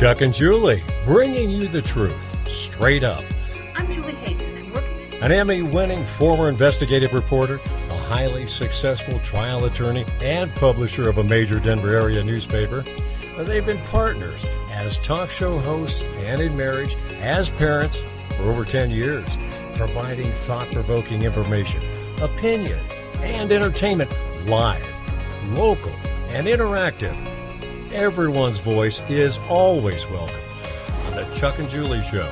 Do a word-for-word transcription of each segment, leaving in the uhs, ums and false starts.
Chuck and Julie, bringing you the truth, straight up. I'm Julie Hayden. I'm working An Emmy-winning former investigative reporter, a highly successful trial attorney, and publisher of a major Denver area newspaper. They've been partners as talk show hosts and in marriage, as parents for over ten years, providing thought-provoking information, opinion, and entertainment live, local, and interactive. Everyone's voice is always welcome on the Chuck and Julie Show.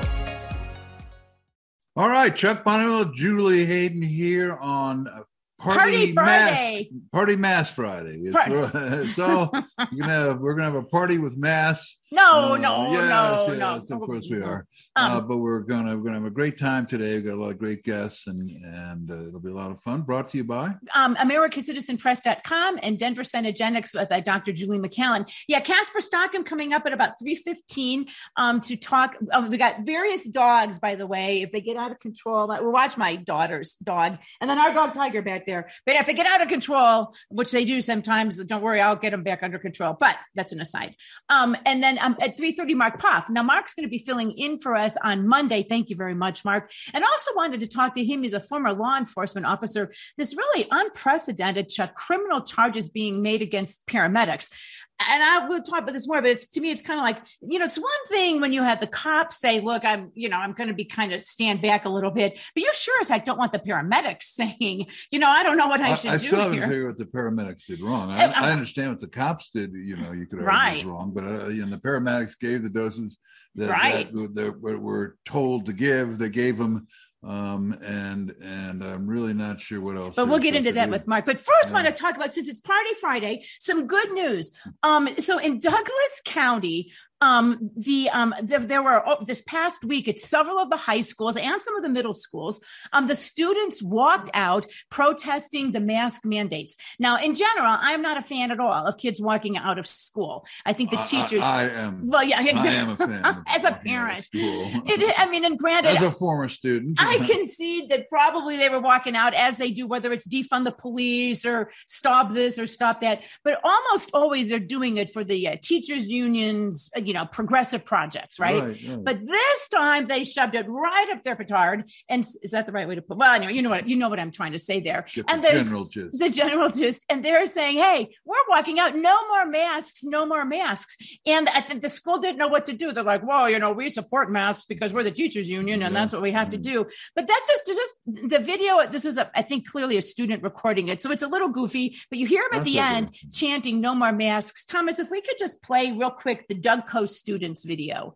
All right, Chuck Bonneville, Julie Hayden here on Party, Party Friday. Mass, Party Mass Friday. It's, Party. it's all we're gonna have, we're gonna have a party with Mass. No, uh, no, yes, no, yes, no. Of course we are. Um, uh, but we're gonna we're gonna have a great time today. We've got a lot of great guests, and and uh, it'll be a lot of fun. Brought to you by um, America Citizen Press dot com and Denver Cenegenics with uh, Doctor Julie McCallan. Yeah, Casper Stockham coming up at about three fifteen um, to talk. Um, we got various dogs, by the way. If they get out of control, we watch my daughter's dog, and then our dog Tiger back there. But if they get out of control, which they do sometimes, don't worry, I'll get them back under control. But that's an aside. Um, and then um, at three thirty, Mark Poff. Now, Mark's going to be filling in for us on Monday. Thank you very much, Mark. And also wanted to talk to him. He's a former law enforcement officer. This really unprecedented Chuck, criminal charges being made against paramedics. And I will talk about this more, but it's, to me, it's kind of like, you know, it's one thing when you have the cops say, look, I'm, you know, I'm going to be kind of stand back a little bit, but you sure as heck don't want the paramedics saying, you know, I don't know what I, I should I do still haven't here. figured what the paramedics did wrong. I, Uh, I understand what the cops did. You know, you could argue Right. was wrong, but uh, you know, the paramedics gave the doses that, Right. that, that were told to give. They gave them. Um, and and I'm really not sure what else. But we'll get supposed into to that do. with Mark. But first, Yeah. I want to talk about, since it's Party Friday, some good news. Um, so in Douglas County, um, the um, there, there were oh, this past week at several of the high schools and some of the middle schools, um, the students walked out protesting the mask mandates. Now, in general, I'm not a fan at all of kids walking out of school. I think the I- teachers. I, I am. well, yeah, I am a fan. Of as a walking out of parent, school. it is, I mean, and granted, As a former student, I concede that probably they were walking out as they do, whether it's defund the police or stop this or stop that. But almost always they're doing it for the uh, teachers' unions, uh, you know, progressive projects, right? Right, right. But this time they shoved it right up their petard. And s- is that the right way to put? Well, anyway, you know what you know what I'm trying to say there. Get the and there's general gist. the general gist, and they're saying, "Hey, we're walking out. No more masks. No more masks." And I think the school didn't know what to do. They're like, "Well, you know, we support masks because we're the teachers' union, and Yeah. that's what we have to Mhm. do." But that's just just the video. This is, a, I think, clearly a student recording it, so it's a little goofy. But you hear him at That's the okay. end chanting, "No more masks." Thomas, if we could just play real quick the Doug Coast students video.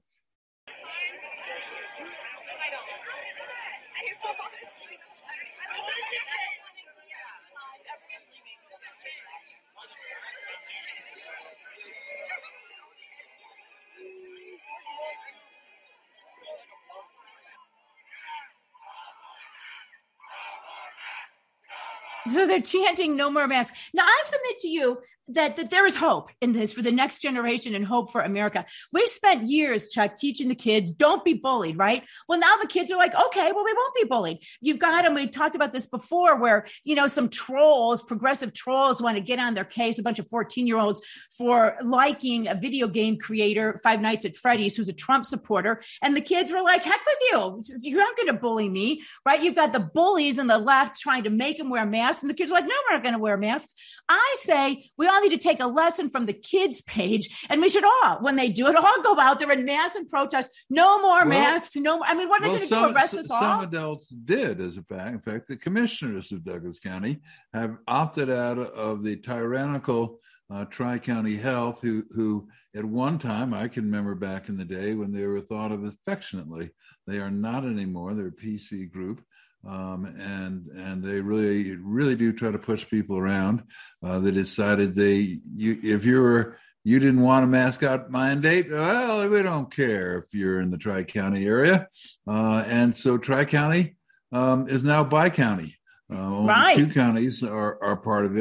So they're chanting "No more masks." Now, I submit to you that, that there is hope in this for the next generation and hope for America. We spent years, Chuck, teaching the kids, don't be bullied, right? Well, now the kids are like, okay, well, we won't be bullied. You've got, and we've talked about this before, where, you know, some trolls, progressive trolls want to get on their case, a bunch of fourteen-year-olds for liking a video game creator, Five Nights at Freddy's, who's a Trump supporter. And the kids were like, heck with you. You're not going to bully me, right? You've got the bullies on the left trying to make them wear masks. And the kids are like, no, we're not going to wear masks. I say we all need to take a lesson from the kids page, and we should all, when they do it, all go out there in mass and protest. No more Well, masks. No more. I mean, what are Well, they going to do? Arrest us some all? adults did, as a fact. In fact, the commissioners of Douglas County have opted out of the tyrannical uh, Tri-County Health, who, who at one time, I can remember back in the day when they were thought of affectionately. They are not anymore. They're a P C group. Um, and and they really really do try to push people around. Uh, they decided they you if you were you didn't want a mascot mandate, well, we don't care if you're in the Tri-County area. Uh, and so Tri-County um, is now bi-county. Uh, only Right. two counties are, are part of it.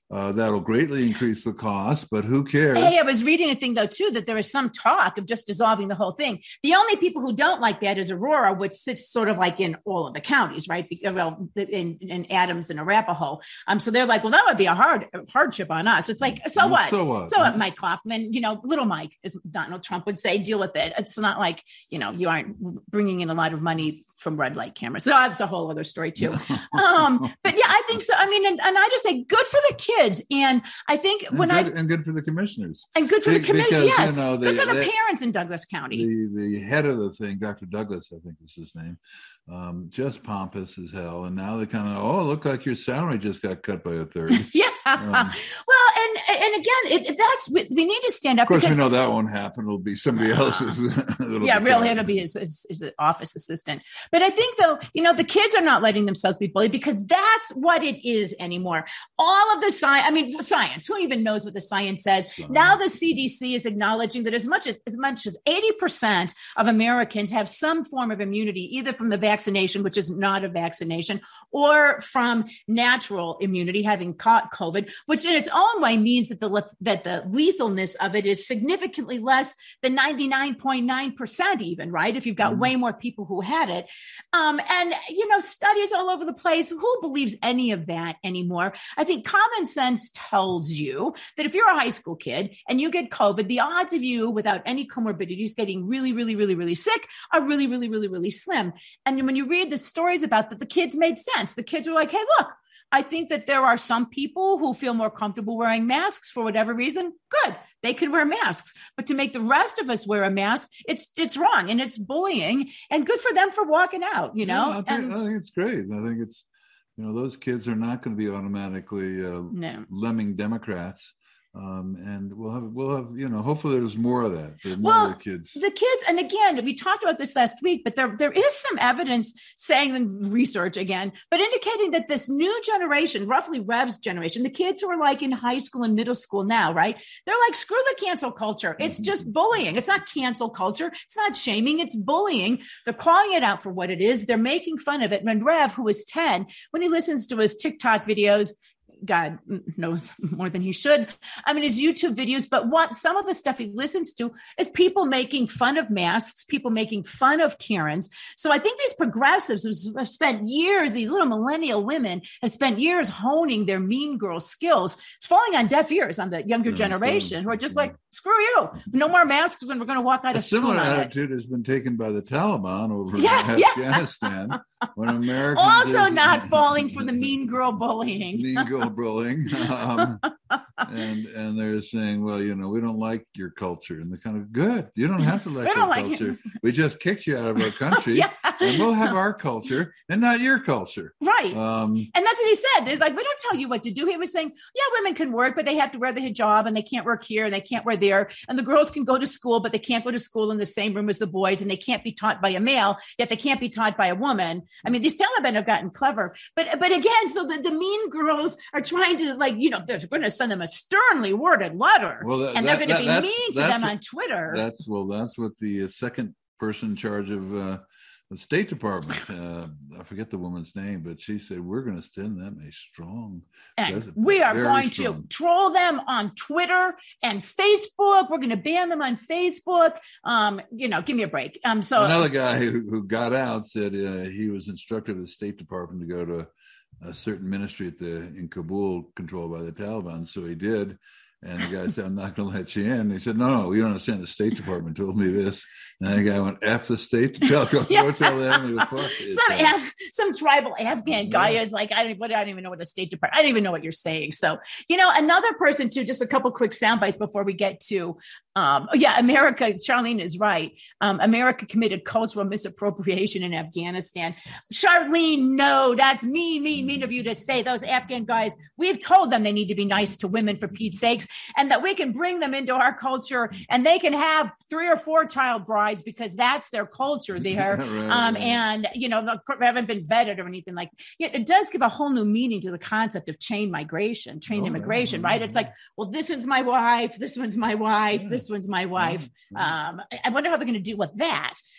Uh, that'll greatly increase the cost, but who cares? Hey, I was reading a thing, though, too, that there is some talk of just dissolving the whole thing. The only people who don't like that is Aurora, which sits sort of like in all of the counties, right? Well, in, in Adams and Arapahoe. Um, so they're like, well, that would be a hard hardship on us. It's like, so what? So what? So what, Mike Kaufman, you know, little Mike, as Donald Trump would say, deal with it. It's not like, you know, you aren't bringing in a lot of money from red light cameras. So that's a whole other story too. um, but yeah, I think so. I mean, and, and I just say good for the kids. And I think and when good, I, and good for the commissioners and good for the committee. Because, Yes. You know, good the, for the the, parents in Douglas County. The, the head of the thing, Doctor Douglas, I think is his name, um, just pompous as hell. And now they kind of, oh, look like your salary just got cut by a third. yeah. Um, well, and, and again, it, that's, we need to stand up. Of course, because, we know that won't happen. It'll be somebody else's. yeah, really, it'll be his, his, his office assistant. But I think, though, you know, the kids are not letting themselves be bullied because that's what it is anymore. All of the science, I mean, science, who even knows what the science says? Science. Now the C D C is acknowledging that as much as as much as eighty percent of Americans have some form of immunity, either from the vaccination, which is not a vaccination, or from natural immunity, having caught COVID, which in its own way means that the that the lethalness of it is significantly less than ninety-nine point nine percent even, right? If you've got mm-hmm. way more people who had it. Um, and, you know, studies all over the place. Who believes any of that anymore? I think common sense tells you that if you're a high school kid and you get COVID, the odds of you without any comorbidities getting really, really, really, really sick are really, really, really, really slim. And when you read the stories about that, the kids made sense. The kids were like, hey, look, I think that there are some people who feel more comfortable wearing masks for whatever reason. Good. They can wear masks. But to make the rest of us wear a mask, it's it's wrong and it's bullying, and good for them for walking out, you know? Yeah, I, think, and, I think it's great. I think it's, you know, those kids are not going to be automatically uh, no. lemming Democrats. Um, and we'll have, we'll have, you know, hopefully there's more of that. There's more well, of the kids. The kids, and again, we talked about this last week, but there, there is some evidence saying, and research again, but indicating that this new generation, roughly Rev's generation, the kids who are like in high school and middle school now, right? They're like, screw the cancel culture. It's just bullying. It's not cancel culture. It's not shaming. It's bullying. They're calling it out for what it is. They're making fun of it. When Rev, who is ten, when he listens to his TikTok videos, God knows more than he should. I mean, his YouTube videos, but what some of the stuff he listens to is people making fun of masks, people making fun of Karens. So I think these progressives have spent years, these little millennial women have spent years honing their mean girl skills. It's falling on deaf ears on the younger yeah, generation so, who are just yeah. like, screw you, no more masks and we're going to walk out a of school. A similar attitude has been taken by the Taliban over yeah, in yeah. Afghanistan. When Americans also is, not falling for the mean girl bullying. Mean girl bullying. Um, and and they're saying, well, you know, we don't like your culture. And they're kind of, good. You don't have to like our like culture. It. We just kicked you out of our country. yeah. And we'll have our culture and not your culture. Right. Um, and that's what he said. There's like, we don't tell you what to do. He was saying, yeah, women can work, but they have to wear the hijab and they can't work here and they can't wear there. And the girls can go to school, but they can't go to school in the same room as the boys. And they can't be taught by a male, yet they can't be taught by a woman. I mean, these Taliban have gotten clever. But but again, so the, the mean girls are trying to, like, you know, they're going to send them a sternly worded letter. Well, that, and they're going to be mean to them on Twitter. That's, well, that's what the uh, second person in charge of uh, the State Department, uh, I forget the woman's name, but she said, we're going to send them a strong and we are going strong. to troll them on Twitter and Facebook. We're going to ban them on Facebook. Um, you know, give me a break. Um, so another guy who, who got out said uh, he was instructed of the State Department to go to a certain ministry at the in Kabul controlled by the Taliban. So he did. And the guy said, I'm not going to let you in. He said, no, no, you don't understand. The State Department told me this. And then the guy went, F the state to tell, go, yeah. go tell them. Go, fuck it. Some, Af- some tribal Afghan guy yeah. is like, I don't, I don't even know what the State Department, I don't even know what you're saying. So, you know, another person too, just a couple quick sound bites before we get to, um, yeah, America, Charlene is right. Um, America committed cultural misappropriation in Afghanistan. Charlene, no, that's mean, mean, mean of you to say. Those Afghan guys, we've told them they need to be nice to women for Pete's sakes, and that we can bring them into our culture and they can have three or four child brides because that's their culture there. right, um, right. And, you know, they haven't been vetted or anything like that. It does give a whole new meaning to the concept of chain migration, chain oh, immigration, right? right? It's like, well, this one's my wife, this one's my wife, yeah. this one's my wife. Yeah. Um, I wonder how they're going to deal with that.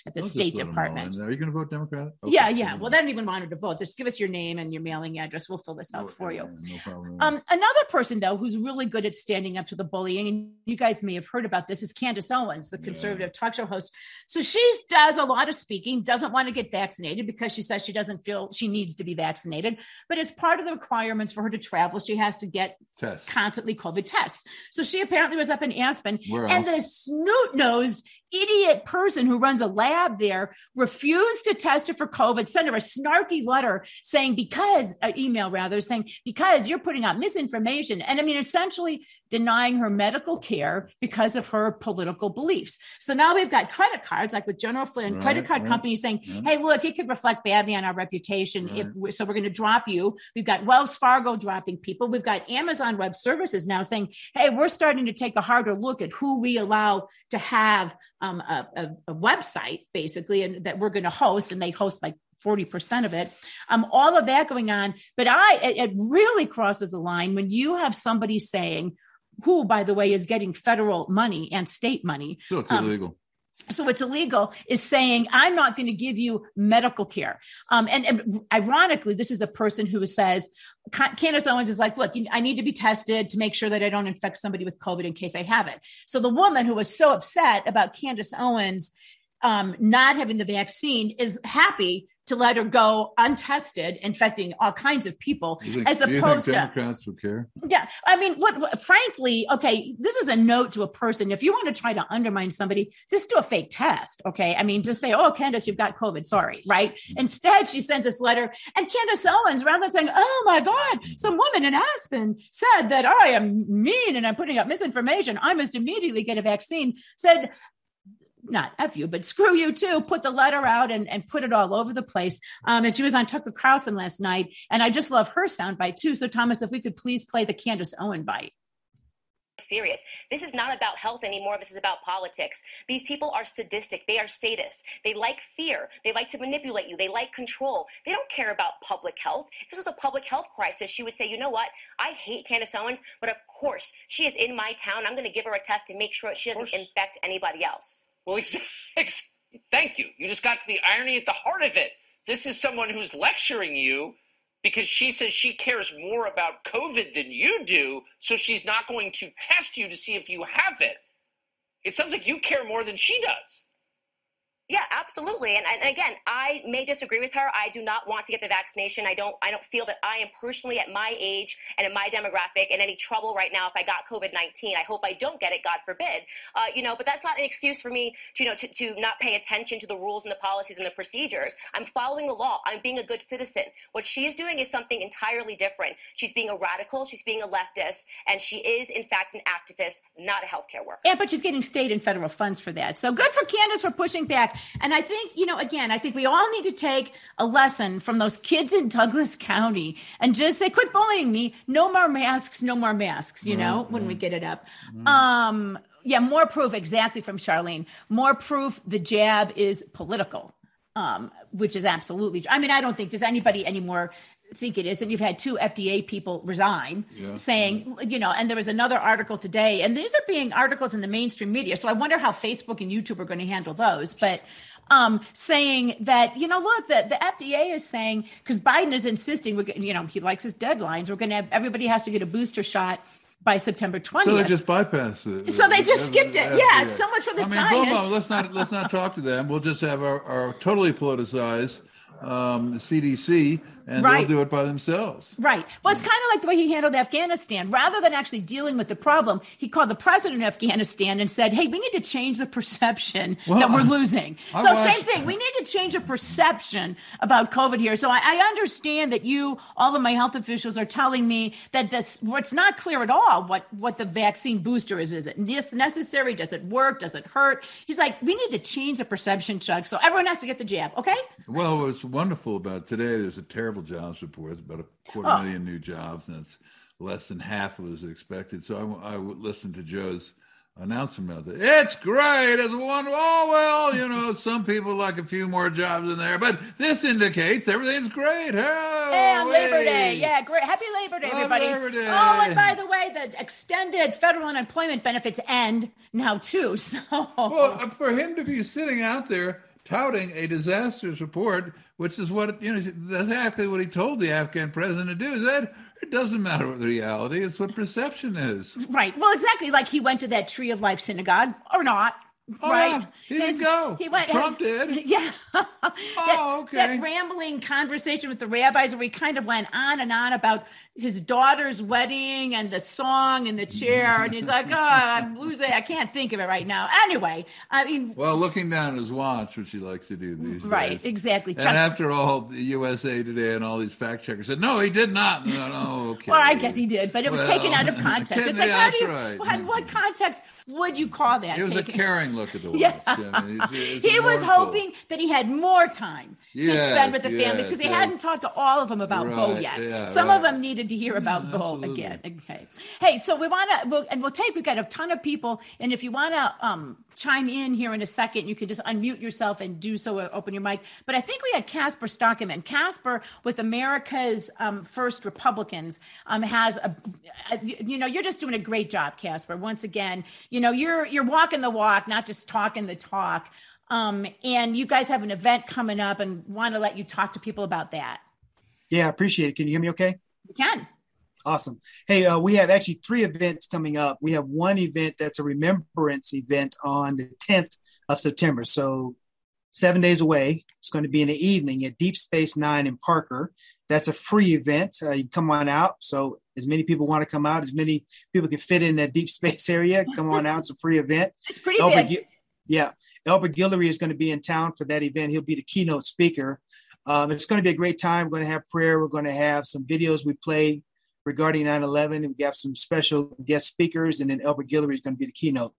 at the I'll State just let 'em all Department. in. Are you going to vote Democrat? Okay. Yeah, yeah. Well, they don't even want her to vote. Just give us your name and your mailing address. We'll fill this out Oh, for yeah, you. No problem. Um, another person, though, who's really good at standing up to the bullying, and you guys may have heard about this, is Candace Owens, the conservative yeah. talk show host. So she does a lot of speaking, doesn't want to get vaccinated because she says she doesn't feel she needs to be vaccinated. But as part of the requirements for her to travel, she has to get Tests. constantly COVID tests. So she apparently was up in Aspen, Where and else? the snot-nosed idiot person who runs a lab there refused to test her for COVID, sent her a snarky letter saying, because, uh, email rather, saying, because you're putting out misinformation. And I mean, essentially denying her medical care because of her political beliefs. So now we've got credit cards, like with General Flynn, right, credit card right, companies saying, right. hey, look, it could reflect badly on our reputation. Right. If we're, so we're going to drop you. We've got Wells Fargo dropping people. We've got Amazon Web Services now saying, hey, we're starting to take a harder look at who we allow to have um, a, a, a website, basically, and that we're going to host, and they host like forty percent of it. Um, all of that going on. But I, it, it really crosses the line when you have somebody saying, who, by the way, is getting federal money and state money. So it's um, illegal. So it's illegal, is saying, I'm not going to give you medical care. Um, and, and ironically, this is a person who says, Candace Owens is like, look, I need to be tested to make sure that I don't infect somebody with COVID in case I have it. So the woman who was so upset about Candace Owens um, not having the vaccine is happy to let her go untested, infecting all kinds of people, you think, as do you opposed think to Democrats would care. Yeah, I mean, what, what? Frankly, okay, this is a note to a person. If you want to try to undermine somebody, just do a fake test. Okay, I mean, just say, "Oh, Candace, you've got COVID." Sorry, right? Mm-hmm. Instead, she sends this letter, and Candace Owens, rather than saying, "Oh my God, some woman in Aspen said that I am mean and I'm putting up misinformation, I must immediately get a vaccine," said, not F you, but screw you too, put the letter out and, and put it all over the place. Um, and she was on Tucker Carlson last night. And I just love her soundbite too. So Thomas, if we could please play the Candace Owens bite. Serious. This is not about health anymore. This is about politics. These people are sadistic. They are sadists. They like fear. They like to manipulate you. They like control. They don't care about public health. If this was a public health crisis, she would say, you know what? I hate Candace Owens, but of course, she is in my town. I'm going to give her a test to make sure she doesn't infect anybody else. Well, ex- ex- thank you. You just got to the irony at the heart of it. This is someone who's lecturing you because she says she cares more about COVID than you do, so she's not going to test you to see if you have it. It sounds like you care more than she does. Yeah, absolutely. And, and again, I may disagree with her. I do not want to get the vaccination. I don't I don't feel that I am personally at my age and in my demographic in any trouble right now if I got COVID nineteen. I hope I don't get it, God forbid. Uh, you know, but that's not an excuse for me to, you know, to, to not pay attention to the rules and the policies and the procedures. I'm following the law. I'm being a good citizen. What she's doing is something entirely different. She's being a radical. She's being a leftist. And she is, in fact, an activist, not a healthcare worker. Yeah, but she's getting state and federal funds for that. So good for Candace for pushing back. And I think, you know, again, I think we all need to take a lesson from those kids in Douglas County and just say, quit bullying me. No more masks, no more masks, you know, mm-hmm. when we get it up. Mm-hmm. Um, yeah, more proof exactly from Charlene. More proof the jab is political, um, which is absolutely, I mean, I don't think, does anybody anymore think it is? And you've had two F D A people resign yeah. saying, you know, and there was another article today, and these are being articles in the mainstream media. So I wonder how Facebook and YouTube are going to handle those. But um, saying that, you know, look, the, the F D A is saying, because Biden is insisting, we're, you know, he likes his deadlines. We're going to have, everybody has to get a booster shot by September twentieth. So they just bypassed it. So they just skipped it. F D A. Yeah, it's so much for the I mean, science. hold on, let's not let's not talk to them. We'll just have our, our totally politicized um, the C D C, and right. they'll do it by themselves. Right. Well, it's kind of like the way he handled Afghanistan. Rather than actually dealing with the problem, he called the president of Afghanistan and said, hey, we need to change the perception well, that we're losing. I, so I watched, same thing. We need to change the perception about COVID here. So I, I understand that you, all of my health officials are telling me that this, it's not clear at all what, what the vaccine booster is. Is it necessary? Does it work? Does it hurt? He's like, we need to change the perception, Chuck. So everyone has to get the jab. Okay. Well, what's wonderful about today, there's a terrible jobs report. It's about a quarter oh. million new jobs, and it's less than half was expected. So I, I would listen to Joe's announcement about it. It's great. It's wonderful. Oh, well, you know, some people like a few more jobs in there, but this indicates everything's great. Oh, hey, on Labor Day. Yeah, great. Happy Labor Day, everybody. Labor Day. Oh, and by the way, the extended federal unemployment benefits end now, too. So, well, for him to be sitting out there touting a disasters report, which is what, you know, exactly what he told the Afghan president to do. Is that it doesn't matter what the reality, it's what perception is. Right. Well, exactly. Like he went to that Tree of Life synagogue or not. Oh, right. Yeah. He didn't His, go. He went. Trump did. Yeah. Oh, that, okay. That rambling conversation with the rabbis where he kind of went on and on about his daughter's wedding and the song in the chair. And he's like, oh, I'm losing. I can't think of it right now. Anyway, I mean. Well, looking down at his watch, which he likes to do these right, days. Right, exactly. And Chuck, after all, the U S A Today and all these fact checkers said, no, he did not. No, no, okay. Well, I guess he did, but it was well, taken out of context. It's like, how do you, right. what, what context would you call that? It was taken? a caring look at the watch. Yeah. I mean, it's, it's he was hoping that he had more time yes, to spend with the yes, family because he yes. hadn't talked to all of them about right, Bo yet. Yeah, Some right. of them needed to hear about yeah, Bo absolutely. again. Okay. Hey, so we want to, we'll, and we'll take, we've got a ton of people. And if you want to um, chime in here in a second, you can just unmute yourself and do so, uh, open your mic. But I think we had Casper Stockerman. Casper with America's um, First Republicans um, has a, a, you know, you're just doing a great job, Casper. Once again, you know, you're, you're walking the walk, not just talking the talk. Um, and you guys have an event coming up and want to let you talk to people about that. Yeah, I appreciate it. Can you hear me okay? You can. Awesome. Hey, uh, we have actually three events coming up. We have one event that's a remembrance event on the tenth of September. So seven days away. It's going to be in the evening at Deep Space Nine in Parker. That's a free event. Uh, you come on out. So as many people want to come out, as many people can fit in that deep space area, come on out. It's a free event. It's pretty Albert, big. Yeah. Albert Guillory is going to be in town for that event. He'll be the keynote speaker. Um, it's going to be a great time. We're going to have prayer. We're going to have some videos we play regarding nine eleven. And we got some special guest speakers. And then Albert Guillory is going to be the keynote.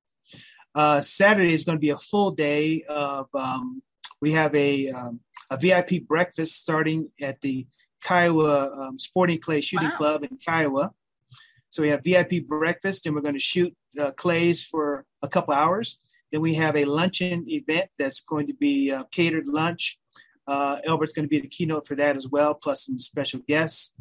Uh, Saturday is going to be a full day of, um, we have a, um, a V I P breakfast starting at the Kiowa um, Sporting Clay Shooting wow. Club in Kiowa. So we have V I P breakfast and we're going to shoot uh, clays for a couple hours. Then we have a luncheon event that's going to be uh, catered lunch. Uh, Albert's going to be the keynote for that as well, plus some special guests.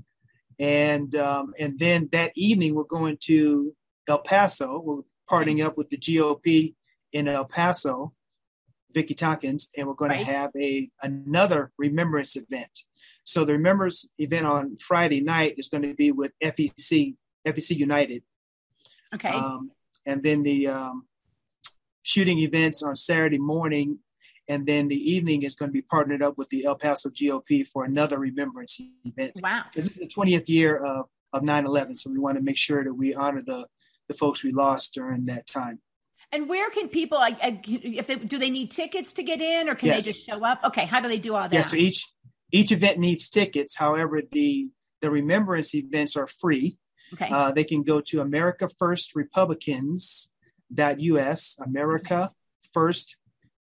And um, and then that evening, we're going to El Paso. We're partnering up with the G O P in El Paso, Vicky Tompkins, and we're going right. to have a another remembrance event. So the remembrance event on Friday night is going to be with F E C, F E C United. Okay. Um, and then the um, shooting events on Saturday morning, and then the evening is going to be partnered up with the El Paso G O P for another remembrance event. Wow. This is the twentieth year of, of nine eleven, so we want to make sure that we honor the, the folks we lost during that time. And where can people, like, if they, do they need tickets to get in, or can yes. they just show up? Okay, how do they do all that? Yeah, so each each event needs tickets. However, the, the remembrance events are free. Okay. Uh, they can go to America First Republicans dot U S, America First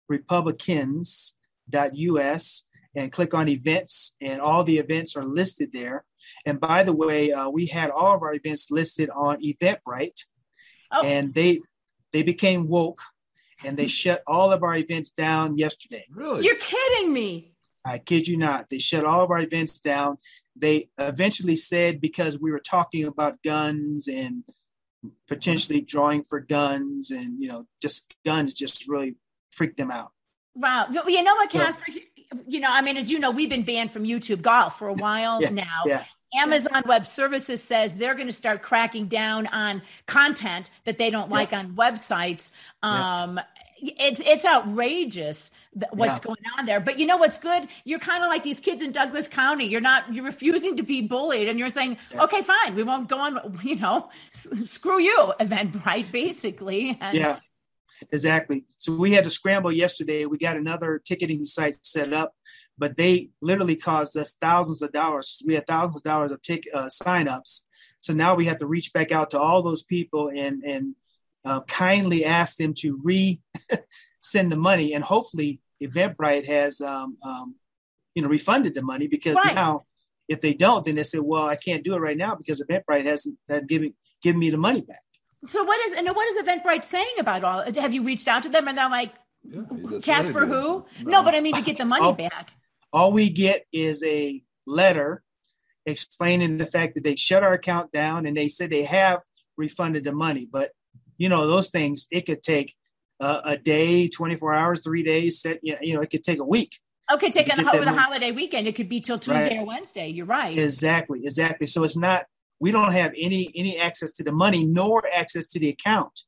Republicans dot U S, and click on events, and all the events are listed there. And by the way, uh, we had all of our events listed on Eventbrite, oh. and they they became woke, and they shut all of our events down yesterday. Really? You're kidding me. I kid you not. They shut all of our events down. They eventually said because we were talking about guns and potentially drawing for guns, and, you know, just guns just really freaked them out. Wow. You know what, Casper? So, you know, I mean, as you know, we've been banned from YouTube Golf for a while yeah, now. Yeah. Amazon yeah. Web Services says they're going to start cracking down on content that they don't like yeah. on websites. Um, yeah. It's it's outrageous what's yeah. going on there. But you know what's good? You're kind of like these kids in Douglas County. You're not, you're refusing to be bullied, and you're saying, yeah. okay, fine, we won't go on, you know, s- screw you, Eventbrite, basically. And yeah, exactly. So we had to scramble yesterday. We got another ticketing site set up, but they literally caused us thousands of dollars. We had thousands of dollars of tick, uh, signups. So now we have to reach back out to all those people and, and, Uh, kindly ask them to re send the money, and hopefully Eventbrite has um, um, you know refunded the money, because right. now if they don't, then they say, well, I can't do it right now because Eventbrite hasn't uh, given given me the money back. So what is and what is Eventbrite saying about all? Have you reached out to them and they're like, yeah, Casper who? No. no, but I mean to get the money all, back. All we get is a letter explaining the fact that they shut our account down, and they said they have refunded the money, but you know, those things, it could take uh, a day, twenty-four hours, three days. Set, you know, it could take a week. Okay, take it over the holiday weekend. It could be till Tuesday right. or Wednesday. You're right. Exactly, exactly. So it's not, we don't have any any access to the money nor access to the account.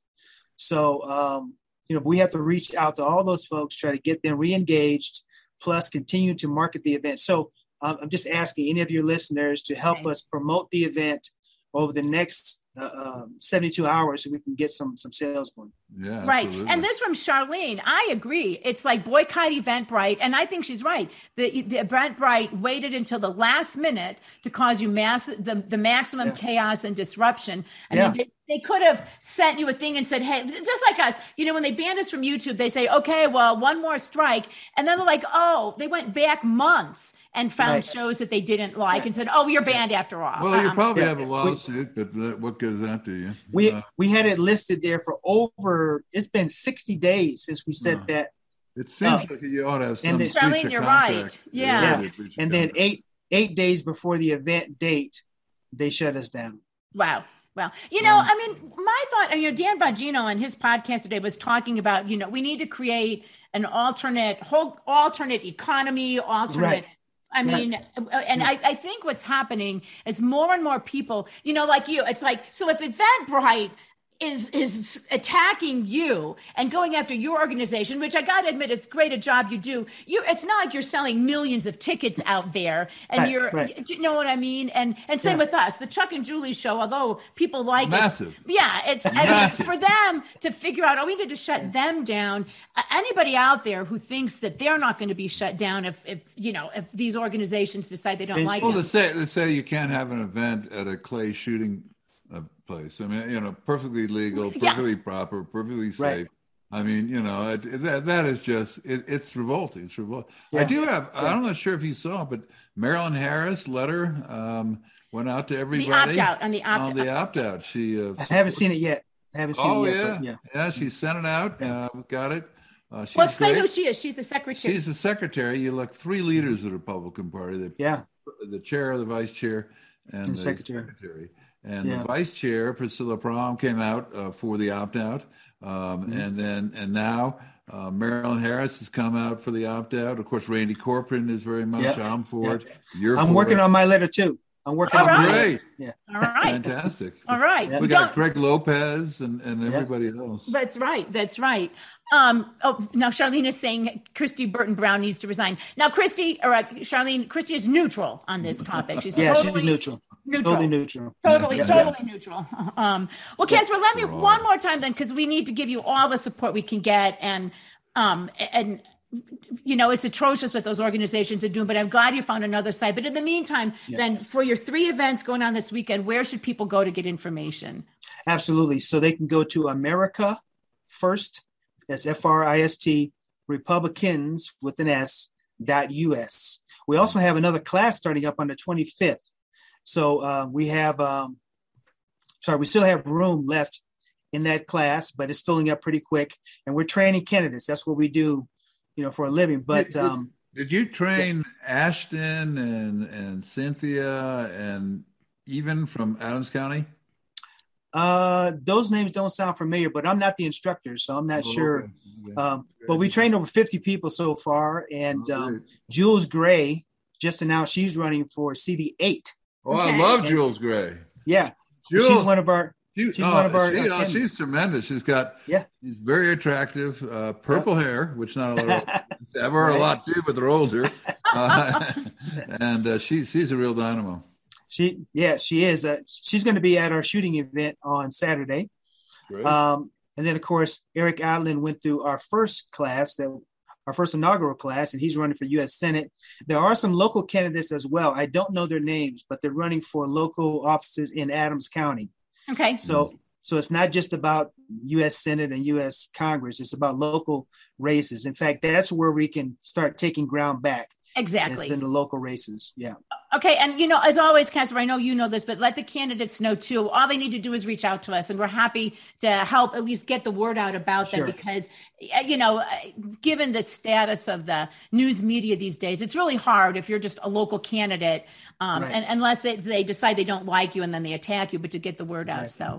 So, um, you know, we have to reach out to all those folks, try to get them re-engaged, plus continue to market the event. So um, I'm just asking any of your listeners to help okay. us promote the event over the next uh, um, seventy-two hours so we can get some some sales going. Yeah, right. absolutely. And this from Charlene, I agree. It's like boycott Eventbrite. And I think she's right. The, the Eventbrite waited until the last minute to cause you mass the, the maximum yeah. chaos and disruption. I yeah. mean, they, they could have sent you a thing and said, hey, just like us, you know, when they banned us from YouTube, they say, okay, well, one more strike. And then they're like, oh, they went back months and found right. shows that they didn't like and said, oh, you're banned after all. Well, you um, probably yeah. have a lawsuit, but what good is that to you? We uh, we had it listed there for over, it's been sixty days since we said uh, that. It seems uh, like you ought to have some. And Charlene, you're right. Yeah. yeah. And then eight eight days before the event date, they shut us down. Wow. Well, you know, I mean, my thought, you know, Dan Bongino on his podcast today was talking about, you know, we need to create an alternate, whole alternate economy, alternate. Right. I mean, right. and I, I think what's happening is more and more people, you know, like you, it's like, so if Eventbrite is is attacking you and going after your organization, which I got to admit is great a job you do. You, it's not like you're selling millions of tickets out there, and right, you're, right. you know what I mean? And and same yeah. with us, the Chuck and Julie show. Although people like massive, us, yeah, it's I mean, for them to figure out, oh, we need to shut them down. Uh, anybody out there who thinks that they're not going to be shut down if if you know if these organizations decide they don't well, like well, them. let's say let's say you can't have an event at a clay shooting uh, place. I mean, you know, perfectly legal, perfectly yeah. proper, perfectly safe. Right. I mean, you know, it, that that is just it, it's revolting. It's revolting. Yeah. I do have. Yeah. I'm not sure if you saw, but Marilyn Harris' letter um, went out to everybody. The opt out on the opt on the opt out. She. Uh, I haven't seen it yet. I haven't seen oh, it yet. yeah. But yeah, yeah. She sent it out. Uh, got it. Uh, well, explain great. who she is. She's the secretary. She's the secretary. You elect three leaders of the Republican Party. The, yeah. The chair, the vice chair, and, and the secretary. secretary. And yeah. the vice chair, Priscilla Prom, came out uh, for the opt-out. Um, mm-hmm. And then, and now uh, Marilyn Harris has come out for the opt-out. Of course, Randy Corcoran is very much. Yep. I'm for yep. it. You're I'm for working it. on my letter too. I'm working All on right. my Great. Yeah. All right. Fantastic. All right. We got Don't, Greg Lopez and, and everybody yep. else. That's right. That's right. Um, oh, now Charlene is saying Christy Burton Brown needs to resign. Now, Christy, or uh, Charlene, Christy is neutral on this topic. She's yeah, totally she's neutral. Neutral. Totally neutral. Totally, yeah. totally yeah. neutral. Um, well, Casper, let me one more time then, because we need to give you all the support we can get. And, um, and, you know, it's atrocious what those organizations are doing, but I'm glad you found another site. But in the meantime, yeah. then for your three events going on this weekend, where should people go to get information? Absolutely. So they can go to America First, that's F R I S T, Republicans with an S, dot U S. We also have another class starting up on the twenty-fifth. So uh, we have, um, sorry, we still have room left in that class, but it's filling up pretty quick. And we're training candidates. That's what we do, you know, for a living. But did, um, did you train yes. Ashton and and Cynthia and even from Adams County? Uh, those names don't sound familiar, but I'm not the instructor, so I'm not oh, sure. Okay. Okay. Um, but we trained over fifty people so far, and oh, um, Jules Gray just announced she's running for C D eight. Oh, okay. I love Jules Gray. Yeah, Jules, she's one of our. She, she's oh, one of our. She, uh, oh, she's tremendous. She's got. Yeah. She's very attractive. Uh, purple yeah. hair, which not a lot have her right. a lot do, but they're older. Uh, and uh, she she's a real dynamo. She yeah she is. Uh, she's going to be at our shooting event on Saturday. Great. Um, and then of course Eric Adlin went through our first class that. Our first inaugural class, and he's running for U S Senate. There are some local candidates as well. I don't know their names, but they're running for local offices in Adams County. Okay. So, so it's not just about U S Senate and U S Congress. It's about local races. In fact, that's where we can start taking ground back. Exactly. It's in the local races. Yeah. Okay. And, you know, as always, Casper, I know you know this, but let the candidates know too. All they need to do is reach out to us, and we're happy to help at least get the word out about sure. them, because, you know, given the status of the news media these days, it's really hard if you're just a local candidate, um, right. and unless they, they decide they don't like you and then they attack you, but to get the word exactly. out. So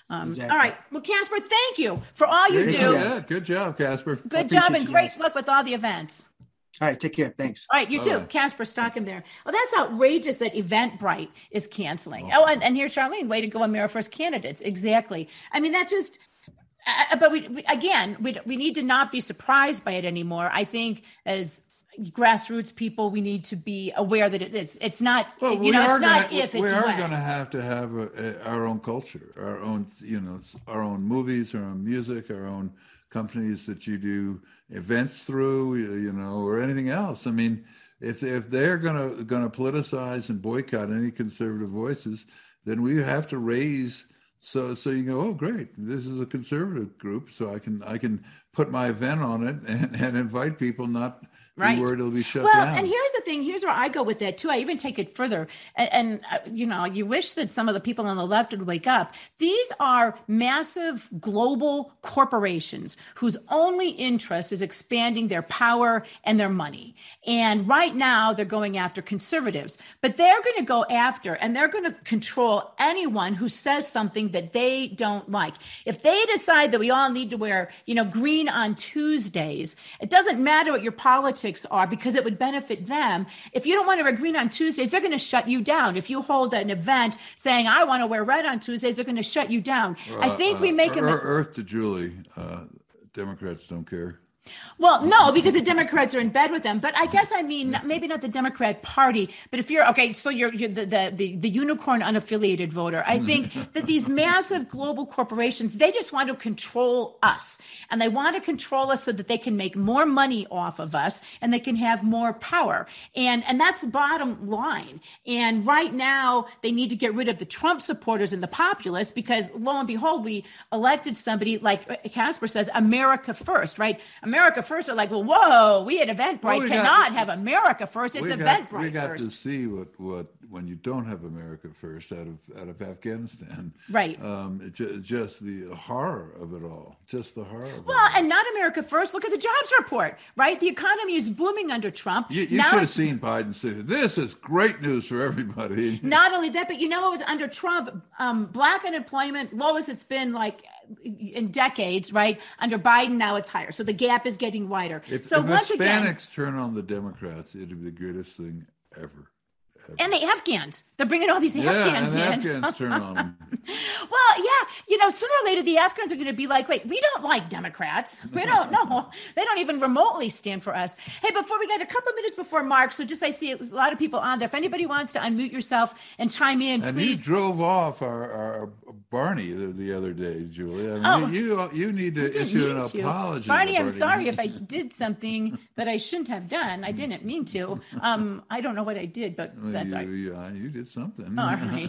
Um, Exactly. All right. Well, Casper, thank you for all you Thank do. Yeah, good job, Casper. Good job and you great guys. luck with all the events. All right, take care. Thanks. All right, you too. Bye-bye. Casper Stockham there. Well, that's outrageous that Eventbrite is canceling. Oh, and, and here's Charlene, way to go, AmeriFirst candidates. Exactly. I mean, that just, uh, but we, we again, we, we need to not be surprised by it anymore. I think as grassroots people, we need to be aware that it is, it's not, Well, you we know, are it's not gonna, if, we it's are when. going to have to have a, a, our own culture, our own, you know, our own movies, our own music, our own companies that you do events through, you know, or anything else. I mean, if if they're going to going to politicize and boycott any conservative voices, then we have to raise so so you go, oh great, this is a conservative group, so I can I can put my event on it and, and invite people, not Right. be worried it'll be shut well, down. and here's the thing. Here's where I go with that too. I even take it further. And, and uh, you know, you wish that some of the people on the left would wake up. These are massive global corporations whose only interest is expanding their power and their money. And right now they're going after conservatives, but they're going to go after and they're going to control anyone who says something that they don't like. If they decide that we all need to wear, you know, green on Tuesdays, it doesn't matter what your politics are because it would benefit them. If you don't want to wear green on Tuesdays, they're going to shut you down. If you hold an event saying, I want to wear red on Tuesdays, they're going to shut you down. Uh, I think uh, we make er, it. Earth to Julie. Uh, Democrats don't care. Well, no, because the Democrats are in bed with them. But I guess I mean maybe not the Democrat Party, but if you're okay, so you're, you're the, the the the unicorn unaffiliated voter. I think that these massive global corporations, they just want to control us, and they want to control us so that they can make more money off of us and they can have more power. And and that's the bottom line. And right now they need to get rid of the Trump supporters and the populists because lo and behold, we elected somebody like Casper says, America first, right? America first are like, well, whoa, we at Eventbrite Well, we cannot got- have America first. It's we got, Eventbrite we got first. to see what, what when you don't have America first out of out of Afghanistan. Right. Um, it ju- just the horror of it all. Just the horror. Of Well, it all. and not America first. Look at the jobs report, right? The economy is booming under Trump. you, you Now should have it's- seen Biden say, "This is great news for everybody." Not only that, but you know what was under Trump, um, black unemployment, lowest it's been like in decades, right? Under Biden, now it's higher. So the gap is getting wider. If, so if once Hispanics again, turn on the Democrats, it'd be the greatest thing ever. ever. and the Afghans, they're bringing all these yeah, Afghans and in. Afghans turn on them. Well, yeah, you know, sooner or later, the Afghans are going to be like, wait, we don't like Democrats. We don't know. They don't even remotely stand for us. Hey, before we got a couple minutes before Mark, so just I see a lot of people on there. If anybody wants to unmute yourself and chime in, And please. you drove off our, our Barney the, the other day, Julie. I mean, Oh. you you need to Didn't issue an mean to. apology. Barney, to I'm sorry if I did something that I shouldn't have done. I didn't mean to. Um, I don't know what I did, but Well, that's you, all right. you, uh, you did something. All right.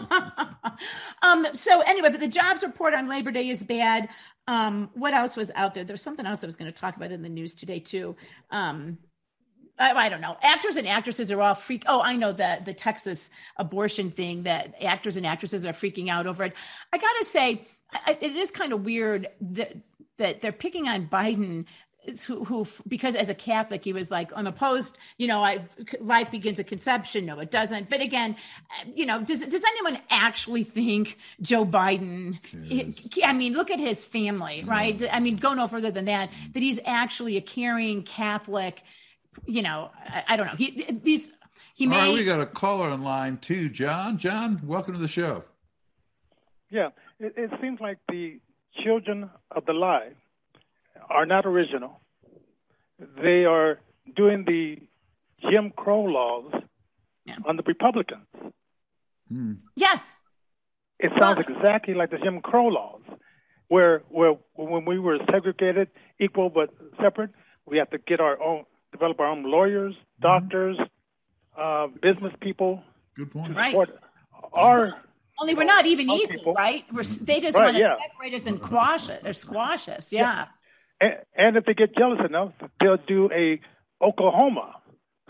um, so anyway, but the jobs report on Labor Day is bad. Um, what else was out there? There was something else I was going to talk about in the news today too. Um, I, I don't know. Actors and actresses are all freak. Oh, I know the the Texas abortion thing that actors and actresses are freaking out over it. I got to say, I, it is kind of weird that that they're picking on Biden. Who, who, because as a Catholic, he was like, I'm opposed, you know, I, life begins at conception. No, it doesn't. But again, you know, does, does anyone actually think Joe Biden, he, I mean, look at his family, right? I mean, go no further than that, that he's actually a caring Catholic, you know, I, I don't know. He, these, he All may. right, we got a caller on line too, John. John, welcome to the show. Yeah, it, it seems like the children of the lie are not original. They are doing the Jim Crow laws Yeah. on the Republicans. Hmm. Yes. It sounds Well- exactly like the Jim Crow laws, where where when we were segregated, equal but separate, we have to get our own, develop our own lawyers, doctors, uh, business people Good point. Right. support our. Only we're not even Some equal, people. right? We're, they just Right, want to yeah. separate us and quash it or squash us. Yeah. And, and if they get jealous enough, they'll do a Oklahoma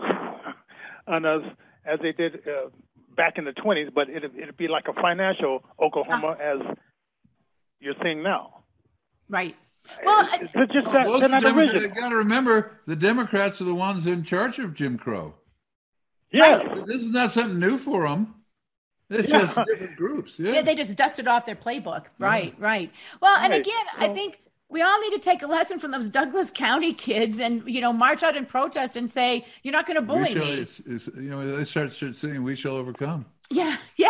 on us as they did uh, back in the twenties, but it'd, it'd be like a financial Oklahoma as you're seeing now. Right. Well, I- It's just that Well, they're the not Democrats, original. you got to remember, the Democrats are the ones in charge of Jim Crow. Yes. This is not something new for them. It's just different groups. Yeah. yeah, they just dusted off their playbook. Right, yeah. right. Well, and right. again, well, I think we all need to take a lesson from those Douglas County kids and, you know, march out and protest and say, you're not going to bully shall, me. It's, it's, you know, they start, start saying, we shall overcome. Yeah, yeah.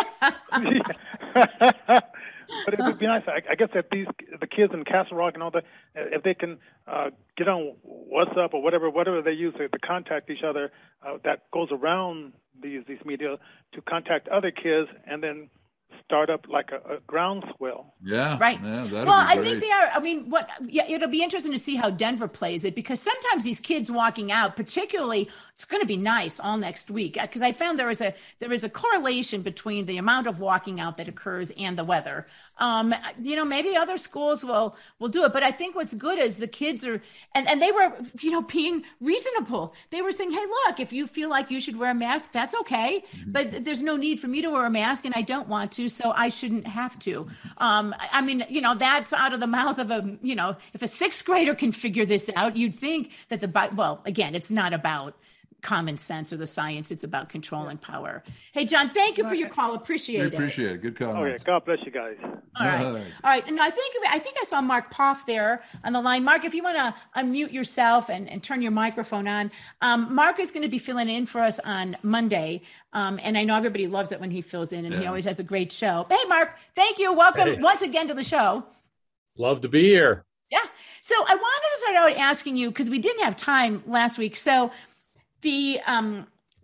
But it would be nice, I, I guess, that these the kids in Castle Rock and all that, if they can uh, get on WhatsApp or whatever, whatever they use to, to contact each other, uh, that goes around these these media to contact other kids, and then start up like a, a groundswell. Yeah, right. Yeah, that'd well, be I great. think they are. I mean, what? Yeah, it'll be interesting to see how Denver plays it, because sometimes these kids walking out, particularly, it's going to be nice all next week, because I found there is a there is a correlation between the amount of walking out that occurs and the weather. Um, you know, maybe other schools will will do it, but I think what's good is the kids are, and and they were, you know, being reasonable. They were saying, hey, look, if you feel like you should wear a mask, that's okay, mm-hmm. but there's no need for me to wear a mask, and I don't want to, so I shouldn't have to. Um, I mean, you know, that's out of the mouth of a, you know, if a sixth grader can figure this out, you'd think that the, well, again, it's not about common sense or the science. It's about control and power. Hey, John, thank you for your call. Appreciate we it. Appreciate it. Good comments. Okay, God bless you guys. All right. All right. All right. And I think I think I saw Mark Poff there on the line. Mark, if you want to unmute yourself and, and turn your microphone on. Um, Mark is going to be filling in for us on Monday. Um, and I know everybody loves it when he fills in, and yeah. he always has a great show. Hey, Mark, thank you. Welcome hey. once again to the show. Love to be here. Yeah. So I wanted to start out asking you, because we didn't have time last week. So The um,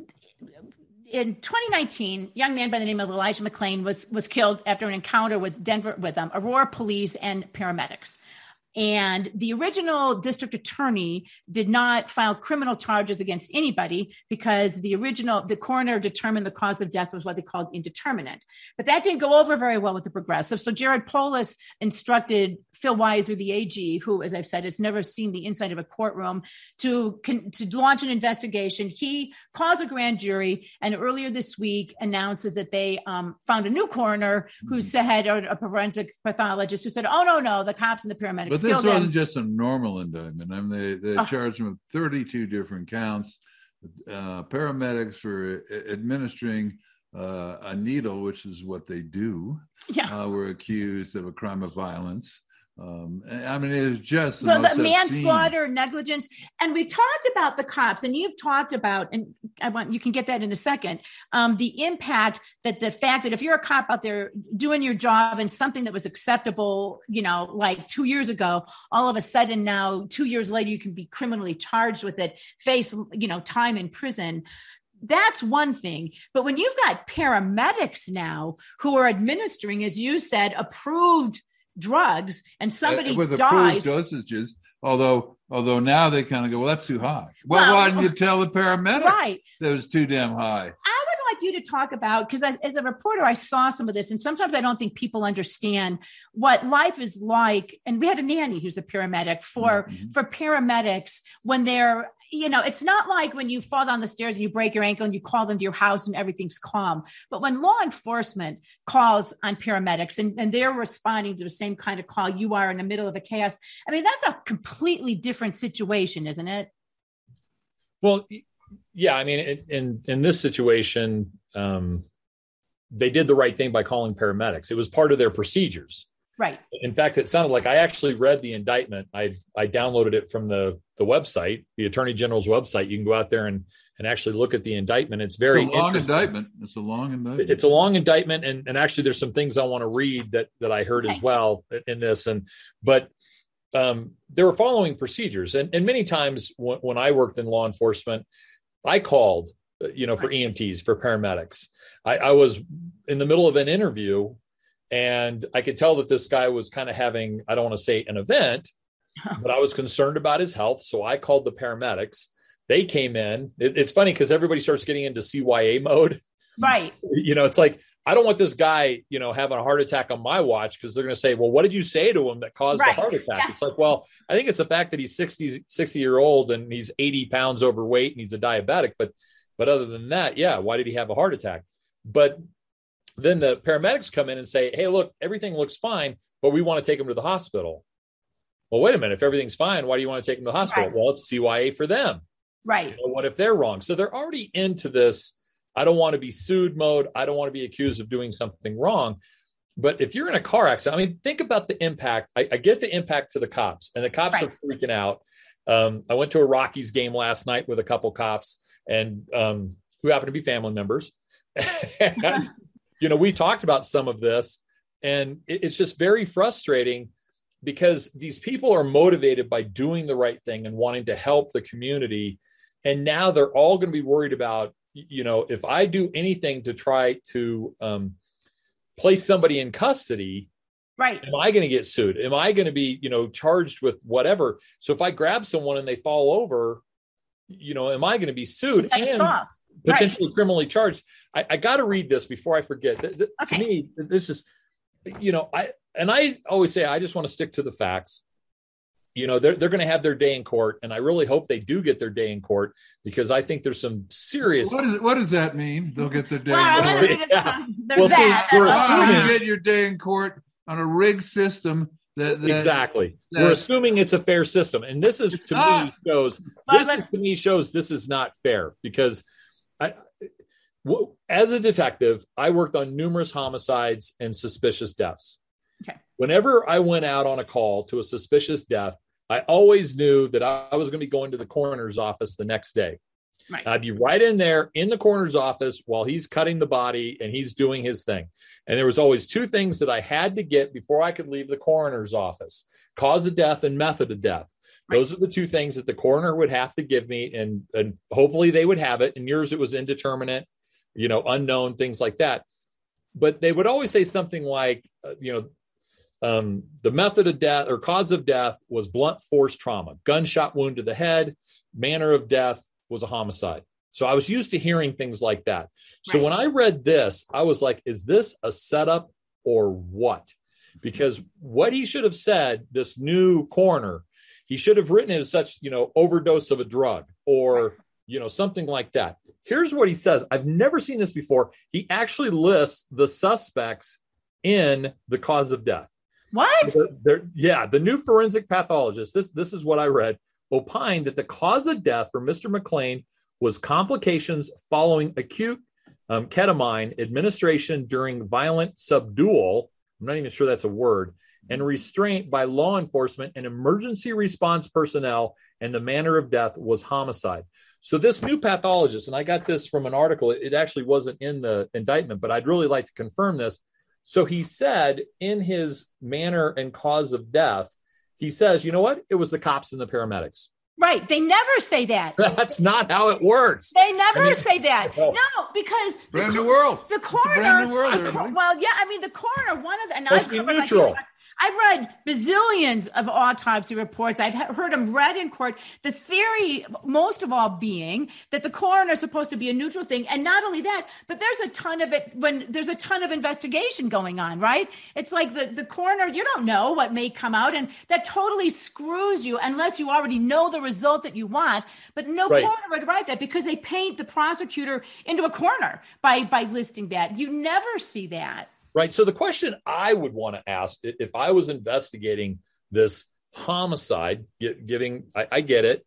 in twenty nineteen, a young man by the name of Elijah McClain was was killed after an encounter with Denver with um, Aurora police and paramedics. And the original district attorney did not file criminal charges against anybody because the original, the coroner determined the cause of death was what they called indeterminate. But that didn't go over very well with the progressive. So Jared Polis instructed Phil Weiser, the A G, who, as I've said, has never seen the inside of a courtroom, to, to launch an investigation. He calls a grand jury, and earlier this week announces that they um, found a new coroner who said, or a forensic pathologist who said, oh, no, no, the cops and the paramedics But this wasn't just a normal indictment. I mean, they, they oh. charged him with thirty-two different counts. Uh, paramedics for administering uh, a needle, which is what they do, yeah. uh, were accused of a crime of violence. Um, I mean, it is just the, the, the manslaughter, negligence, and we talked about the cops, and you've talked about, and I want you can get that in a second. Um, the impact that the fact that if you're a cop out there doing your job and something that was acceptable, you know, like two years ago, all of a sudden now, two years later, you can be criminally charged with it, face, you know, time in prison. That's one thing. But when you've got paramedics now who are administering, as you said, approved drugs, and somebody uh, with dies. Approved dosages, although although now they kind of go, well, that's too high. Well, well why didn't you tell the paramedics right. that it was too damn high? I would like you to talk about, because as, as a reporter, I saw some of this, and sometimes I don't think people understand what life is like. And we had a nanny who's a paramedic for mm-hmm. for paramedics when they're, you know, it's not like when you fall down the stairs and you break your ankle and you call them to your house and everything's calm. But when law enforcement calls on paramedics and, and they're responding to the same kind of call you are in the middle of a chaos, I mean, that's a completely different situation, isn't it? Well, yeah. I mean, in in this situation, um, they did the right thing by calling paramedics. It was part of their procedures. Right. In fact, it sounded like I actually read the indictment. I I downloaded it from the, the website, the Attorney General's website. You can go out there and, and actually look at the indictment. It's very it's a long indictment. It's a long indictment. It's a long indictment. And, and actually there's some things I want to read that, that I heard okay. as well in this. And, but um, they were following procedures. And, and many times when, when I worked in law enforcement, I called, you know, for right. E M Ts, for paramedics. I, I was in the middle of an interview, and I could tell that this guy was kind of having, I don't want to say an event, but I was concerned about his health. So I called the paramedics. They came in. It, it's funny because everybody starts getting into C Y A mode. Right. You know, it's like, I don't want this guy, you know, having a heart attack on my watch, because they're going to say, well, what did you say to him that caused right. the heart attack? Yeah. It's like, well, I think it's the fact that he's sixty, sixty year old and he's eighty pounds overweight and he's a diabetic. But, but other than that, yeah, why did he have a heart attack? But then the paramedics come in and say, hey, look, everything looks fine, but we want to take him to the hospital. Well, wait a minute. If everything's fine, why do you want to take him to the hospital? Right. Well, it's C Y A for them. Right. You know, what if they're wrong? So they're already into this, I don't want to be sued mode. I don't want to be accused of doing something wrong. But if you're in a car accident, I mean, think about the impact. I, I get the impact to the cops, and the cops right. are freaking out. Um, I went to a Rockies game last night with a couple cops and um, who happen to be family members. And, you know, we talked about some of this, and it, it's just very frustrating because these people are motivated by doing the right thing and wanting to help the community. And now they're all going to be worried about, you know, if I do anything to try to um, place somebody in custody, right? Am I going to get sued? Am I going to be, you know, charged with whatever? So if I grab someone and they fall over, you know, am I going to be sued and assault? potentially right. criminally charged? I, I got to read this before I forget. Th- th- okay. To me, this is, you know, I and I always say I just want to stick to the facts. You know, they're they're going to have their day in court, and I really hope they do get their day in court because I think there's some serious. What, is, what does that mean? They'll get their day well, in court. I mean, yeah. There's well, that. See, we're That's assuming you get your day in court on a rigged system. That, that exactly. That, we're assuming it's a fair system, and this is to not. me shows Well, this is to me shows this is not fair because I. As a detective, I worked on numerous homicides and suspicious deaths. Okay. Whenever I went out on a call to a suspicious death, I always knew that I was going to be going to the coroner's office the next day. Right. I'd be right in there in the coroner's office while he's cutting the body and he's doing his thing. And there was always two things that I had to get before I could leave the coroner's office: cause of death and method of death. Right. Those are the two things that the coroner would have to give me, and, and hopefully they would have it. And yours, it was indeterminate, you know, unknown, things like that. But they would always say something like, uh, you know, um, the method of death or cause of death was blunt force trauma, gunshot wound to the head, manner of death was a homicide. So I was used to hearing things like that. So right. when I read this, I was like, is this a setup or what? Because what he should have said, this new coroner, he should have written it as such, you know, overdose of a drug or, right. you know, something like that. Here's what he says. I've never seen this before. He actually lists the suspects in the cause of death. What? So they're, they're, yeah, the new forensic pathologist, this, this is what I read, opined that the cause of death for Mister McLean was complications following acute um, ketamine administration during violent subdual. I'm not even sure that's a word, and restraint by law enforcement and emergency response personnel, and the manner of death was homicide. So this new pathologist, and I got this from an article, it actually wasn't in the indictment, but I'd really like to confirm this. So he said in his manner and cause of death, he says, you know what? It was the cops and the paramedics. Right. They never say that. That's not how it works. They never I mean, say that. no. No, because brand the, new world. The coroner. Brand new world. The, well, yeah. I mean, the coroner. One of the and Let's I've be covered neutral. Like, I've read bazillions of autopsy reports. I've heard them read in court. The theory, most of all, being that the coroner is supposed to be a neutral thing. And not only that, but there's a ton of it when there's a ton of investigation going on, right? It's like the, the coroner, you don't know what may come out. And that totally screws you unless you already know the result that you want. But no right. coroner would write that because they paint the prosecutor into a corner by, by listing that. You never see that. Right. So the question I would want to ask if I was investigating this homicide, giving, I, I get it.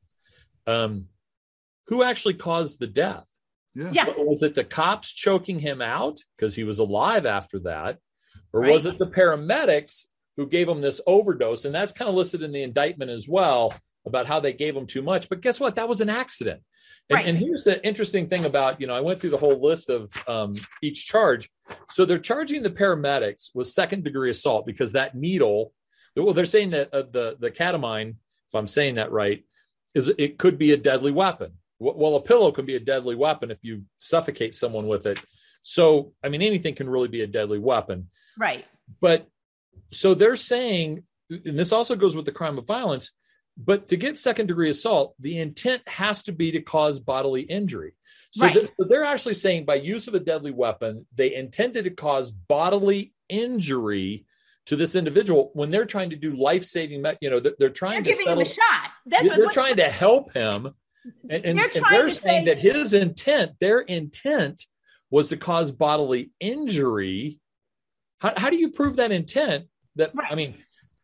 Um, who actually caused the death? Yeah. yeah. Was it the cops choking him out because he was alive after that? Or right. was it the paramedics who gave him this overdose? And that's kind of listed in the indictment as well about how they gave him too much. But guess what? That was an accident. And, right. and here's the interesting thing about, you know, I went through the whole list of um, each charge. So they're charging the paramedics with second degree assault because that needle, well, they're saying that uh, the, the ketamine, if I'm saying that right, is it could be a deadly weapon. Well, a pillow can be a deadly weapon if you suffocate someone with it. So, I mean, anything can really be a deadly weapon. Right. But so they're saying, and this also goes with the crime of violence, but to get second degree assault, the intent has to be to cause bodily injury. So, right. th- so they're actually saying by use of a deadly weapon, they intended to cause bodily injury to this individual when they're trying to do life-saving, you know, they're, they're trying they're to giving settle, him a shot. That's they're what, trying to help him. And, and, they're, and they're saying say, that his intent, their intent was to cause bodily injury. How, how do you prove that intent? That, right. I mean,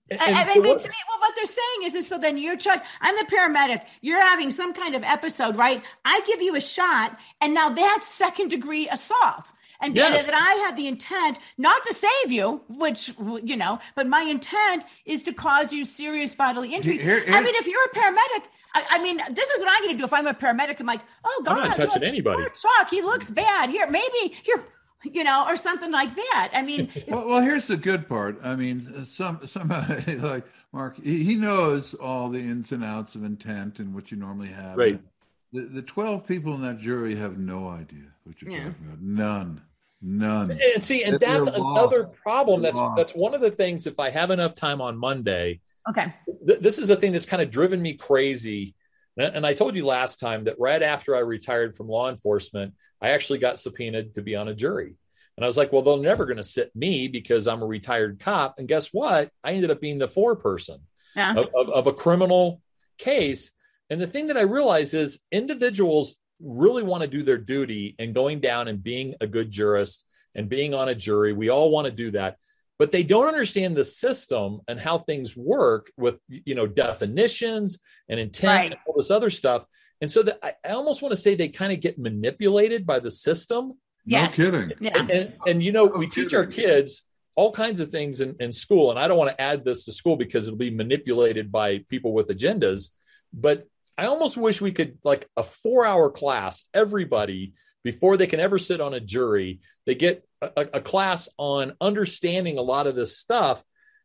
And, I, I mean, to me, well, what they're saying is, is so then you're Chuck, I'm the paramedic. You're having some kind of episode, right? I give you a shot, and now that's second degree assault. And yes. that I had the intent not to save you, which, you know, but my intent is to cause you serious bodily injury. Here, here, I mean, if you're a paramedic, I, I mean, this is what I'm going to do. If I'm a paramedic, I'm like, oh, God. I'm not touching look, anybody. Chuck, he looks bad. Here, maybe here, you know, or something like that. I mean. well, well, here's the good part. I mean, some somebody like Mark, he, he knows all the ins and outs of intent and what you normally have. Right. The, the twelve people in that jury have no idea what you're yeah. talking about. None. None. And see, and that's another problem. That's that's one of the things. If I have enough time on Monday, okay, th- this is a thing that's kind of driven me crazy. And, and I told you last time that right after I retired from law enforcement, I actually got subpoenaed to be on a jury. And I was like, well, they're never going to sit me because I'm a retired cop. And guess what? I ended up being the foreperson yeah. of, of, of a criminal case. And the thing that I realized is individuals really want to do their duty and going down and being a good jurist and being on a jury. We all want to do that, but they don't understand the system and how things work with, you know, definitions and intent right. and all this other stuff. And so that I, I almost want to say they kind of get manipulated by the system. Yes. No kidding. Yeah. And, and, and, you know, no we kidding. teach our kids all kinds of things in, in school. And I don't want to add this to school because it'll be manipulated by people with agendas, but I almost wish we could, like a four hour class, everybody, before they can ever sit on a jury, they get a, a class on understanding a lot of this stuff,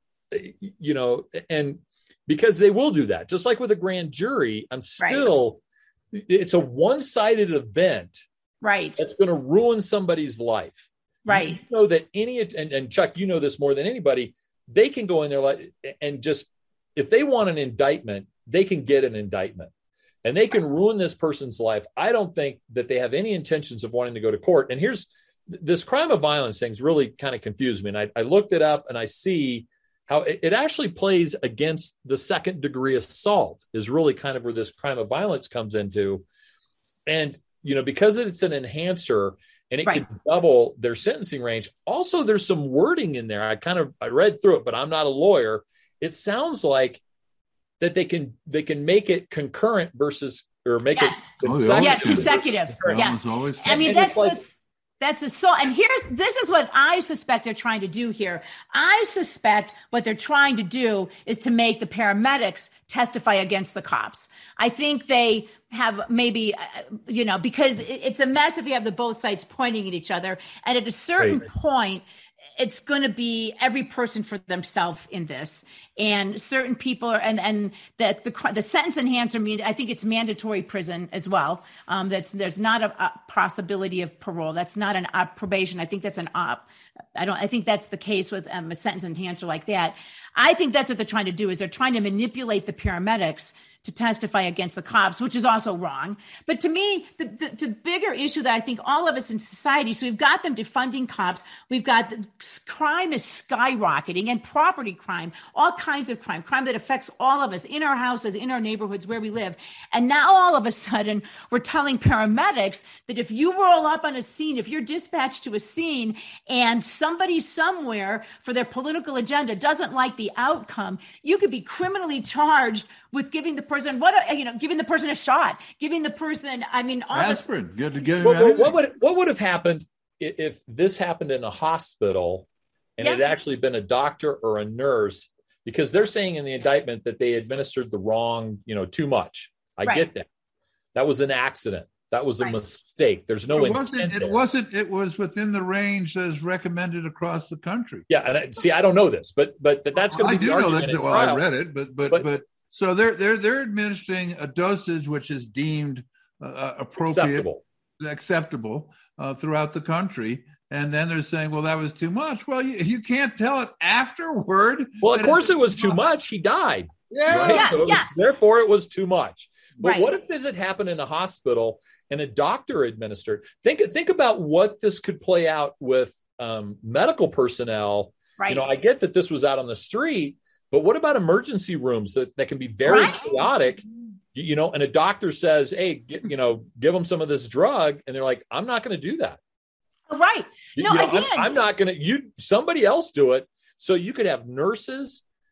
you know, and because they will do that. Just like with a grand jury, I'm still, right. it's a one-sided event. Right. That's going to ruin somebody's life. Right. You know that any, and, and Chuck, you know this more than anybody, they can go in there like, and just, if they want an indictment, they can get an indictment. And they can ruin this person's life. I don't think that they have any intentions of wanting to go to court. And here's this crime of violence thing's really kind of confused me. And I, I looked it up and I see how it, it actually plays against the second degree assault is really kind of where this crime of violence comes into. And, you know, because it's an enhancer and it right. can double their sentencing range. Also, there's some wording in there. I kind of, I read through it, but I'm not a lawyer. It sounds like that they can they can make it concurrent versus or make yes. it consecutive. Yeah, consecutive. Yes. I mean, that's like, that's that's assault. And here's this is what I suspect they're trying to do here. I suspect what they're trying to do is to make the paramedics testify against the cops. I think they have maybe, you know, because it's a mess if you have the both sides pointing at each other. And at a certain right. point, it's going to be every person for themselves in this, and certain people are, and and that the the sentence enhancer mean I think it's mandatory prison as well. Um, that's there's not a, a possibility of parole. That's not an op probation. I think that's an op. I don't. I think that's the case with um, a sentence enhancer like that. I think that's what they're trying to do is they're trying to manipulate the paramedics to testify against the cops, which is also wrong. But to me, the, the, the bigger issue that I think all of us in society, so we've got them defunding cops, we've got the crime is skyrocketing and property crime, all kinds of crime, crime that affects all of us in our houses, in our neighborhoods, where we live. And now all of a sudden we're telling paramedics that if you roll up on a scene, if you're dispatched to a scene and somebody somewhere for their political agenda doesn't like the outcome, you could be criminally charged with giving the person what a, you know, giving the person a shot, giving the person. I mean, all aspirin. This, Good to get. Well, what would what would have happened if this happened in a hospital and yeah. it had actually been a doctor or a nurse? Because they're saying in the indictment that they administered the wrong, you know, too much. I right. get that. That was an accident. That was a right. mistake. There's no it wasn't. intent It there. wasn't. It was within the range that is recommended across the country. Yeah, and I, see, I don't know this, but but that's going I to be do the know argument that. in Well, trial. I read it, but but But- but so they're they're they're administering a dosage which is deemed uh, appropriate, Acceptable. acceptable uh, throughout the country. And then they're saying, well, that was too much. Well, you, you can't tell it afterward. Well, of that course it's it was too much. He died. Yeah. Right? Yeah, so it yeah. was, therefore, it was too much. But Right. what if this had happened in a hospital and a doctor administered? Think think about what this could play out with um, medical personnel. Right. You know, I get that this was out on the street, but what about emergency rooms that, that can be very Right. chaotic? You, you know, and a doctor says, "Hey, get, you know, give them some of this drug," and they're like, "I'm not going to do that." Right. You- No, you know, again. I'm, I'm not going to. You somebody else do it. So you could have nurses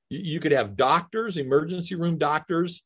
You could have doctors, emergency room doctors.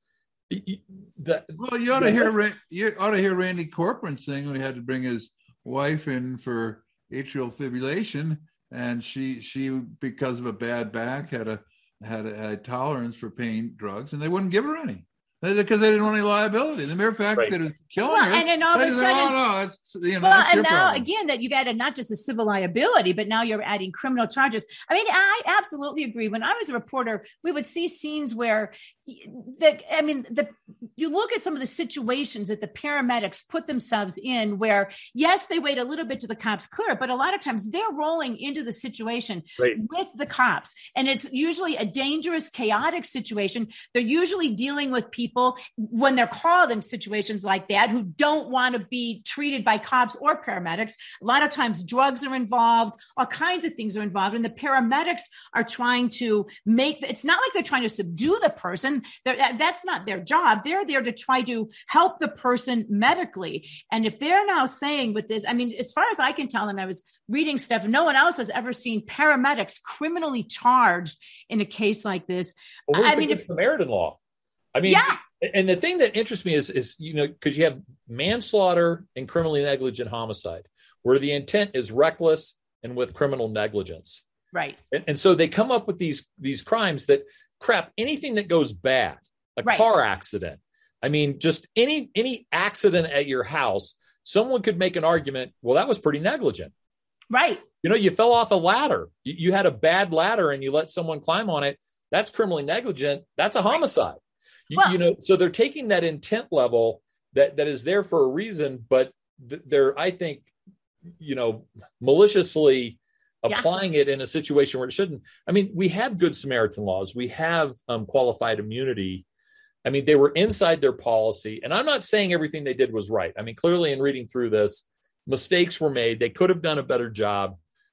That, well, you ought to hear you ought to hear Randy Corcoran sing when he had to bring his wife in for atrial fibrillation, and she she because of a bad back had a had a, had a tolerance for pain drugs, and they wouldn't give her any. Because they didn't want any liability. The mere fact right. that it's killing well, her. And then all of a sudden, say, oh, no, it's, you know, well, and now problem. again that you've added not just a civil liability, but now you're adding criminal charges. I mean, I absolutely agree. When I was a reporter, we would see scenes where, the, I mean, the you look at some of the situations that the paramedics put themselves in, where yes, they wait a little bit till the cops clear, but a lot of times they're rolling into the situation right. with the cops, and it's usually a dangerous, chaotic situation. They're usually dealing with people. People, when they're called in situations like that, who don't want to be treated by cops or paramedics. A lot of times drugs are involved, all kinds of things are involved, and the paramedics are trying to make, it's not like they're trying to subdue the person. They're, that's not their job. They're there to try to help the person medically. And if they're now saying with this, I mean, as far as I can tell, and I was reading stuff, no one else has ever seen paramedics criminally charged in a case like this. Well, where's I the mean, Good if, Samaritan law? I mean, yeah. And the thing that interests me is, is you know, because you have manslaughter and criminally negligent homicide, where the intent is reckless and with criminal negligence. Right. And, and so they come up with these these crimes that, crap, anything that goes bad, a right. car accident. I mean, just any any accident at your house, someone could make an argument, well, that was pretty negligent. Right. You know, you fell off a ladder. You, you had a bad ladder and you let someone climb on it. That's criminally negligent. That's a homicide. Right. You, well, you know, so they're taking that intent level that, that is there for a reason, but th- they're, I think, you know, maliciously applying yeah. it in a situation where it shouldn't. I mean, we have Good Samaritan laws. We have um, qualified immunity. I mean, they were inside their policy. And I'm not saying everything they did was right. I mean, clearly in reading through this, mistakes were made. They could have done a better job.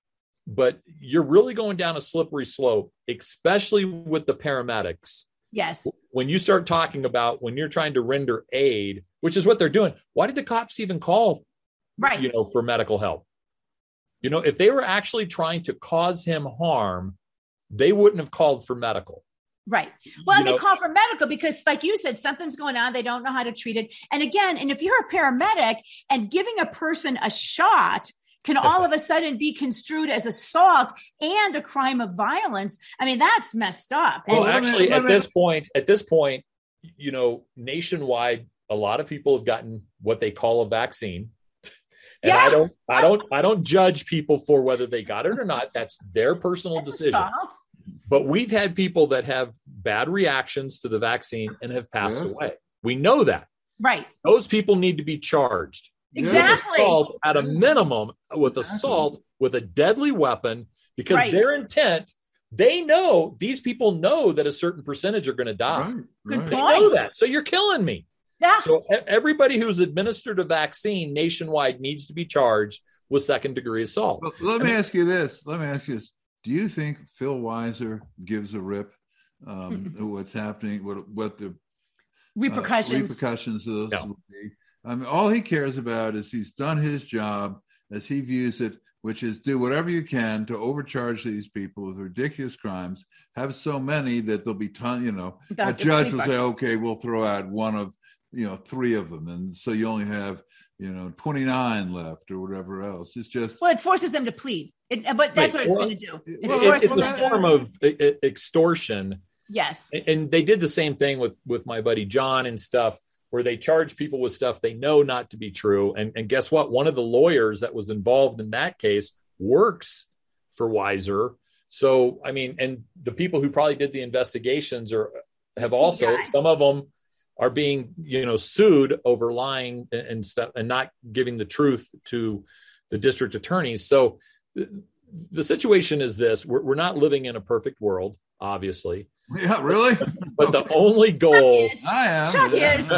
But you're really going down a slippery slope, especially with the paramedics. Yes. When you start talking about when you're trying to render aid, which is what they're doing. Why did the cops even call, right. you know, for medical help? You know, if they were actually trying to cause him harm, they wouldn't have called for medical. Right. Well, you they know, call for medical because, like you said, something's going on. They don't know how to treat it. And again, and if you're a paramedic and giving a person a shot can all of a sudden be construed as assault and a crime of violence. I mean, that's messed up. Well, and actually, at this point, at this point, you know, nationwide, a lot of people have gotten what they call a vaccine. And yeah. I don't, I don't, I don't judge people for whether they got it or not. That's their personal that's decision. Assault. But we've had people that have bad reactions to the vaccine and have passed yes. away. We know that. Right. Those people need to be charged. Exactly. Assault at a minimum with assault with a deadly weapon, because right. their intent, they know, these people know that a certain percentage are going to die. Right, Good right. They point. know that. So you're killing me. Yeah. So everybody who's administered a vaccine nationwide needs to be charged with second degree assault. Well, let I me mean, ask you this. Let me ask you this. Do you think Phil Weiser gives a rip um, Mm-mm. what's happening, what, what the repercussions, uh, repercussions of this No. will be? I mean, all he cares about is he's done his job as he views it, which is do whatever you can to overcharge these people with ridiculous crimes, have so many that there'll be ton, you know, Doctor a judge will Sleeper. say, okay, we'll throw out one of, you know, three of them. And so you only have, you know, twenty-nine left or whatever else. It's just. well, it forces them to plead. It, but that's Right. what it's Well, going to do. It well, it- forces it's a them to. form of e- e- extortion. Yes. And they did the same thing with, with my buddy John and stuff, where they charge people with stuff they know not to be true. And, and guess what? One of the lawyers that was involved in that case works for Weiser. So, I mean, and the people who probably did the investigations are have C B I. also, some of them are being, you know, sued over lying and, and stuff and not giving the truth to the district attorneys. So the, the situation is this: we're, we're not living in a perfect world, obviously. Yeah, really? But the only goal, Chuck is. I am. Chuck yeah. is.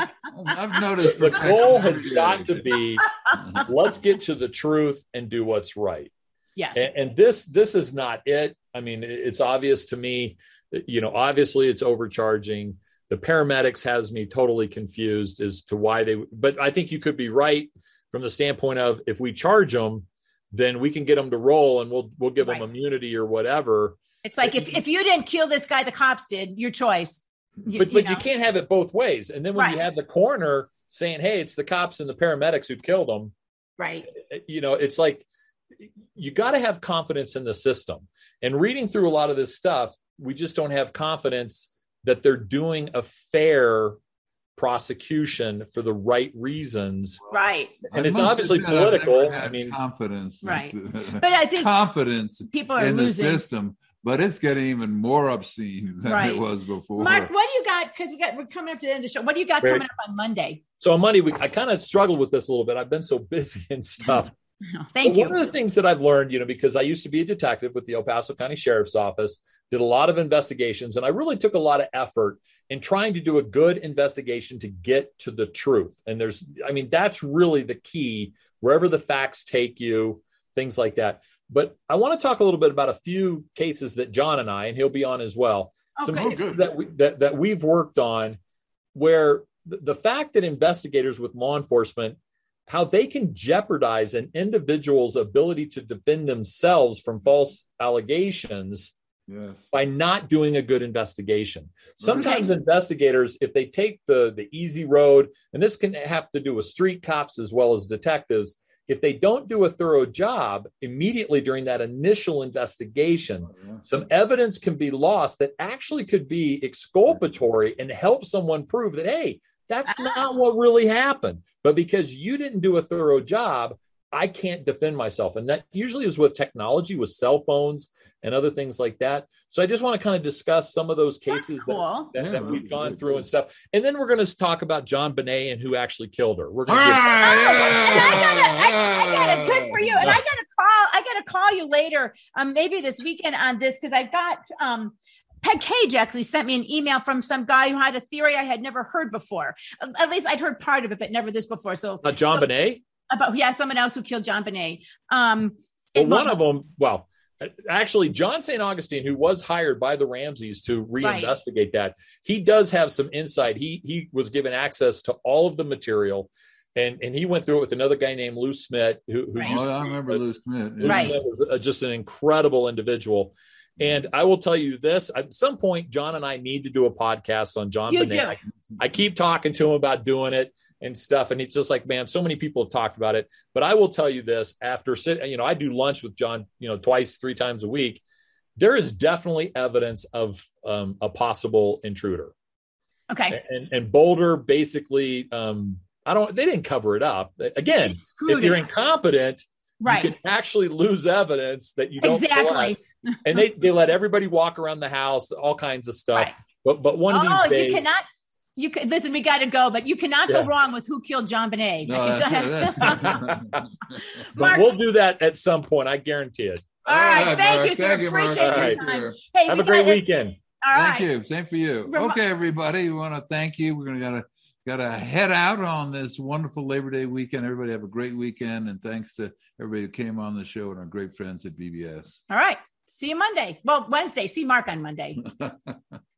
I've noticed. the perfection goal has every got day. to be, let's get to the truth and do what's right. Yes. And, and this, this is not it. I mean, it- it's obvious to me, that, you know, obviously it's overcharging. The paramedics has me totally confused as to why they, but I think you could be right from the standpoint of, if we charge them, then we can get them to roll and we'll, we'll give Right. them immunity or whatever. It's like if, if you didn't kill this guy, the cops did. Your choice. You, but you but know? you can't have it both ways. And then when Right. you have the coroner saying, "Hey, it's the cops and the paramedics who killed him," Right. you know, it's like you got to have confidence in the system. And reading through a lot of this stuff, we just don't have confidence that they're doing a fair prosecution for the right reasons. Right. And I it's must obviously admit, I've never political. had I mean, confidence. Right. But I think confidence people are in losing. the system, but it's getting even more obscene than Right. it was before. Mark, what do you got? Because we got we're coming up to the end of the show. What do you got Right. coming up on Monday? so on Monday, we, I kind of struggled with this a little bit. I've been so busy and stuff. Thank But you. One of the things that I've learned, you know, because I used to be a detective with the El Paso County Sheriff's Office, did a lot of investigations, and I really took a lot of effort in trying to do a good investigation to get to the truth. And there's, I mean, that's really the key, wherever the facts take you, things like that. But I want to talk a little bit about a few cases that John and I, and he'll be on as well, Oh, some good. cases that, we, that, that we've worked on where the, the fact that investigators with law enforcement, how they can jeopardize an individual's ability to defend themselves from false allegations Yes. by not doing a good investigation. Sometimes Okay. investigators, if they take the, the easy road, and this can have to do with street cops as well as detectives, if they don't do a thorough job immediately during that initial investigation, Yeah. some evidence can be lost that actually could be exculpatory and help someone prove that, hey, that's not what really happened. But because you didn't do a thorough job, I can't defend myself. And that usually is with technology, with cell phones and other things like that. So I just want to kind of discuss some of those cases That's cool. that, that, Yeah, that we've that's gone really through cool. and stuff. And then we're going to talk about John Bonet and who actually killed her. We're going to Oh, get and I gotta, I, I gotta, good for you. And I gotta call, I gotta call you later, um, maybe this weekend on this, because I got, um, Peg Cage actually sent me an email from some guy who had a theory I had never heard before. At least I'd heard part of it, but never this before. So uh, John Bonet. about, yeah, someone else who killed John Bonet. Um, Well, it- one of them, well, actually, John Saint Augustine, who was hired by the Ramseys to reinvestigate that, he does have some insight. He he was given access to all of the material, and and he went through it with another guy named Lou Smith, who, who Right. used Oh, to I be- remember Lou Smith. Lou Right. Smith was uh, just an incredible individual. And I will tell you this, at some point, John and I need to do a podcast on John You Bonet. do. I, I keep talking to him about doing it and stuff. And he's just like, man, so many people have talked about it. But I will tell you this, after sitting, you know, I do lunch with John, you know, twice, three times a week. There is definitely evidence of um, a possible intruder. okay. And, and Boulder basically, um, I don't, they didn't cover it up. Again, They screwed if you're it up. incompetent, Right. you can actually lose evidence that you don't Exactly. collect. And they, they let everybody walk around the house, all kinds of stuff. Right. But but one of Oh, these days, you cannot. You can listen. We got to go, but you cannot Yeah. go wrong with who killed John Bonet. No, I can that's, tell you. that's, but Mark- we'll do that at some point. I guarantee it. All right, Mark. thank you, sir. Thank you, Mark. Appreciate All your right. time. Hey, Have we a great gotta- weekend. All right. Thank you. Same for you. Remo- Okay, everybody. We want to thank you. We're going to gotta gotta head out on this wonderful Labor Day weekend. Everybody have a great weekend, and thanks to everybody who came on the show and our great friends at B B S. All right. See you Monday. Well, Wednesday. See Mark on Monday.